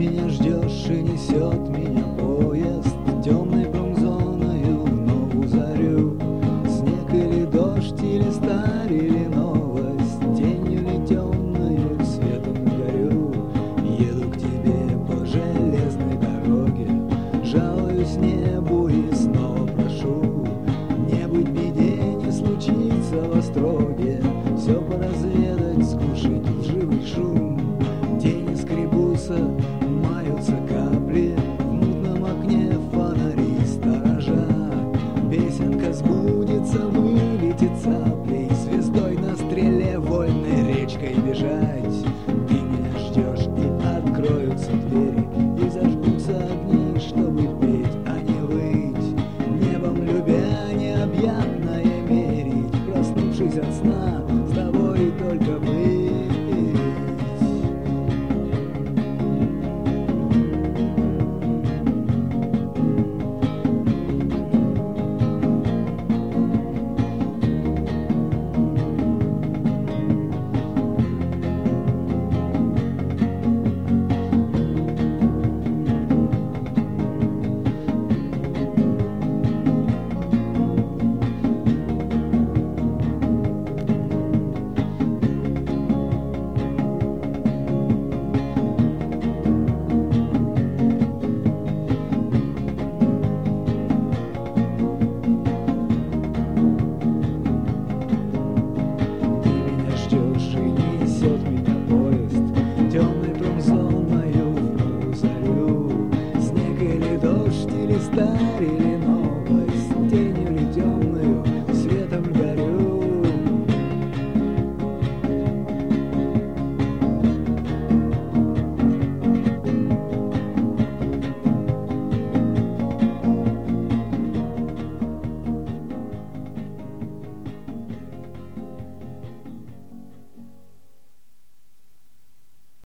меня ждешь и несет меня поезд темной промзоною в новую зарю. Снег или дождь, или сталь, или новость, тень или темною светом горю. Еду к тебе по железной дороге, жалуюсь небу и снова прошу. Не быть беде, не случится в Остроге, все поразведать, скушать лживый шум. Тени скребутся, маются